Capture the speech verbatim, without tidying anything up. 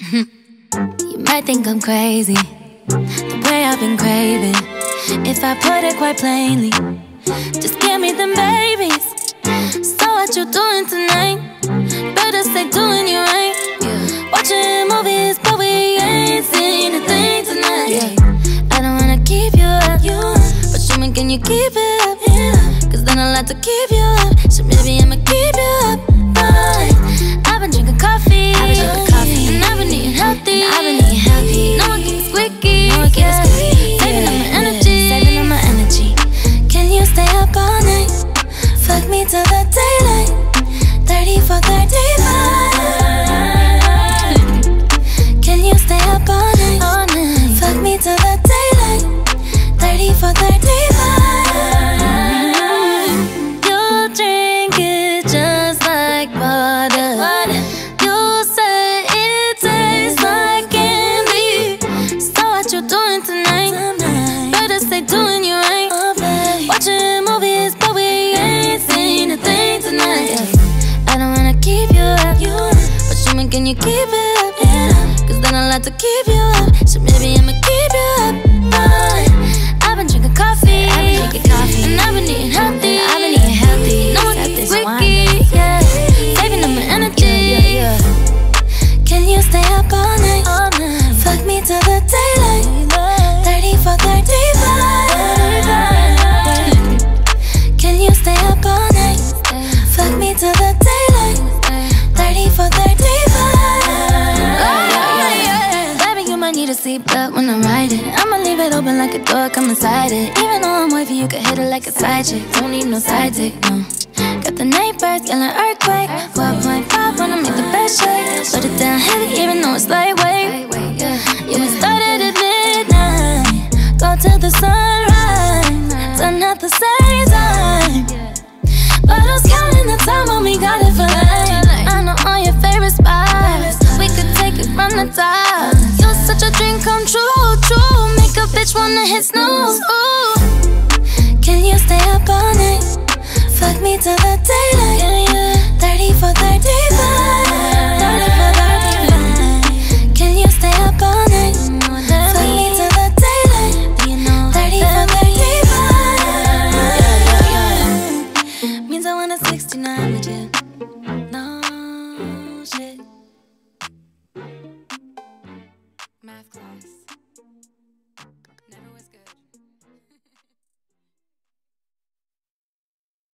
You might think I'm crazy, the way I've been craving. If I put it quite plainly, just give me them babies. So what you doing tonight? Better stay doing you right. Watching movies, but we ain't seen a thing tonight. I don't wanna keep you up, but show me, can you keep it up? Cause then I'll have to keep you up, so maybe I'ma keep you up. Fine. I've been drinking coffee, I've been drinking coffee, and I've been eating healthy. I've been eating healthy. No one keeps squeaky, no one keeps squeaky. Saving up my energy, saving up my energy. Can you stay up all night? Fuck me till the daylight. Thirty for thirty-five. Can you stay up all night? All night. Fuck me till the daylight. Thirty for thirty-five. You drink it just like water. You say it tastes like candy. So what you doing tonight? Better stay doing you right. Watching movies, but we ain't seen a thing tonight. I don't wanna keep you up, but show me, can you keep it up? Cause then I'll have to keep you up, so maybe I'ma keep you up. Fine. I've been drinking coffee, I've been drinking coffee, and I've been eating healthy. I've been eating healthy. No one keeps squeaky, yeah. Saving up my energy. Yeah, yeah, yeah. Can you stay up all night? All night. Fuck me till the daylight. Thirty for thirty-five. Can you stay up all night? Fuck me till the daylight. Thirty for thirty-five. Baby, you might need a seatbelt when I'm riding. I'ma leave it open like a door, come inside it. Even though I'm wavy, you can hit it like a side chick. Don't need no side dick, no. Got the neighbors yelling earthquake. One point five wanna make the best shake. Put it down heavy even though it's lightweight. Yeah, we started at midnight, go till the sunrise. Done at the same time, but who's counting the time when we got it for life? I know all your favorite spots, we could take it from the top. You're such a dream come true, true. Make a bitch wanna hit snooze. Ooh. Can you stay up all night? Fuck me till the daylight. Thirty for thirty-five. Thirty for thirty-five. Can you stay up all night? Fuck me till the daylight. Thirty for thirty-five. Means I want a sixty-nine with you. No.